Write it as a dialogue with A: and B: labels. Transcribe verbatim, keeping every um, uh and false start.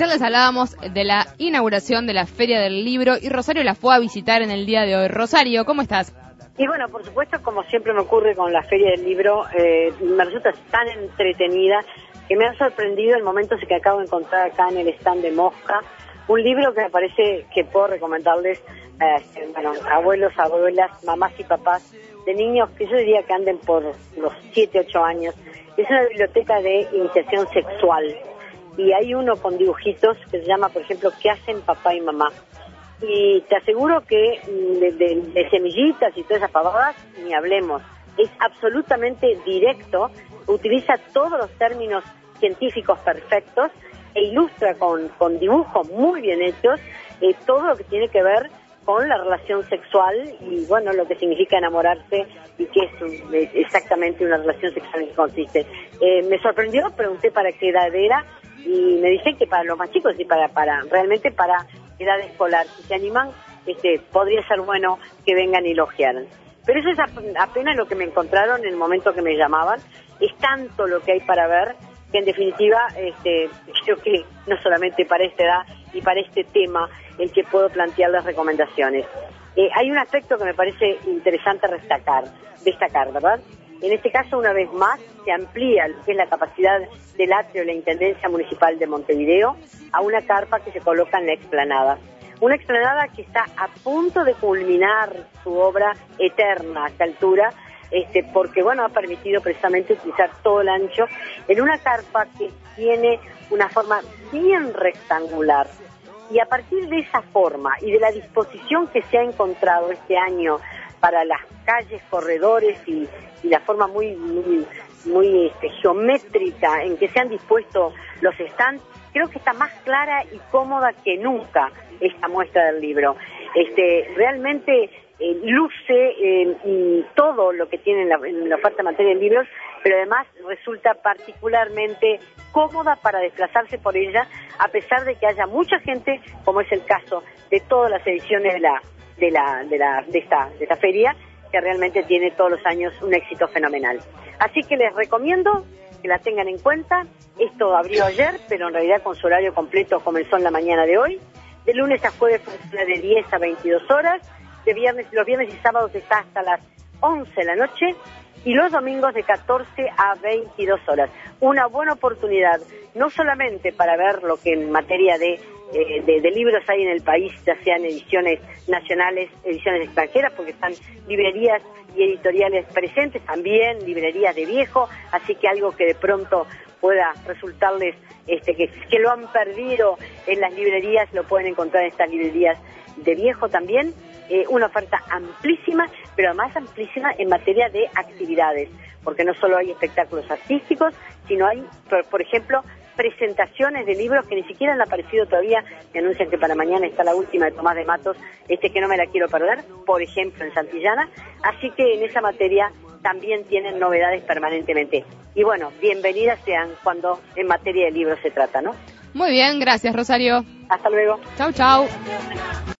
A: Ya les hablábamos de la inauguración de la Feria del Libro y Rosario la fue a visitar en el día de hoy. Rosario, ¿cómo estás?
B: Y bueno, por supuesto, como siempre me ocurre con la Feria del Libro, eh, me resulta tan entretenida que me ha sorprendido el momento que acabo de encontrar acá en el stand de Mosca, un libro que me parece que puedo recomendarles, eh, bueno, abuelos, abuelas, mamás y papás de niños que yo diría que anden por los siete, ocho años. Es una biblioteca de iniciación sexual y hay uno con dibujitos que se llama, por ejemplo, ¿qué hacen papá y mamá? Y te aseguro que de, de, de semillitas y todas esas pavadas, ni hablemos. Es absolutamente directo, utiliza todos los términos científicos perfectos e ilustra con, con dibujos muy bien hechos eh, todo lo que tiene que ver con la relación sexual y, bueno, lo que significa enamorarse y qué es un, exactamente una relación sexual en que consiste. Eh, me sorprendió, pregunté para qué edad era y me dicen que para los más chicos y para, para realmente para edad escolar. Si se animan, este, podría ser bueno que vengan y lo ojearan. Pero eso es apenas lo que me encontraron en el momento que me llamaban. Es tanto lo que hay para ver que en definitiva este, creo que no solamente para esta edad y para este tema el que puedo plantear las recomendaciones. Eh, hay un aspecto que me parece interesante destacar, destacar, ¿verdad? En este caso, una vez más, se amplía lo que es la capacidad del atrio de la Intendencia Municipal de Montevideo a una carpa que se coloca en la explanada. Una explanada que está a punto de culminar su obra eterna a esta altura, este, porque, bueno, ha permitido precisamente utilizar todo el ancho en una carpa que tiene una forma bien rectangular. Y a partir de esa forma y de la disposición que se ha encontrado este año para las calles, corredores y, y la forma muy muy, muy este, geométrica en que se han dispuesto los stands, creo que está más clara y cómoda que nunca esta muestra del libro. Este, realmente eh, luce eh, todo lo que tiene en la, en la oferta en materia de libros, pero además resulta particularmente cómoda para desplazarse por ella, a pesar de que haya mucha gente, como es el caso de todas las ediciones de la de la de la de esta de esta feria, que realmente tiene todos los años un éxito fenomenal. Así que les recomiendo que la tengan en cuenta. Esto abrió ayer, pero en realidad con su horario completo comenzó en la mañana de hoy. De lunes a jueves funciona de diez a veintidós horas, de viernes, los viernes y sábados está hasta las once de la noche y los domingos de catorce a veintidós horas. Una buena oportunidad, no solamente para ver lo que en materia de, eh, de, de libros hay en el país, ya sean ediciones nacionales, ediciones extranjeras, porque están librerías y editoriales presentes, también librerías de viejo, así que algo que de pronto pueda resultarles este, que, que lo han perdido en las librerías, lo pueden encontrar en estas librerías de viejo también. Eh, una oferta amplísima, pero además amplísima en materia de actividades, porque no solo hay espectáculos artísticos, sino hay, por, por ejemplo, presentaciones de libros que ni siquiera han aparecido todavía. Me anuncian que para mañana está la última de Tomás de Matos, este que no me la quiero perder, por ejemplo, en Santillana. Así que en esa materia también tienen novedades permanentemente. Y bueno, bienvenidas sean cuando en materia de libros se trata, ¿no?
A: Muy bien, gracias, Rosario.
B: Hasta luego.
A: Chau, chau.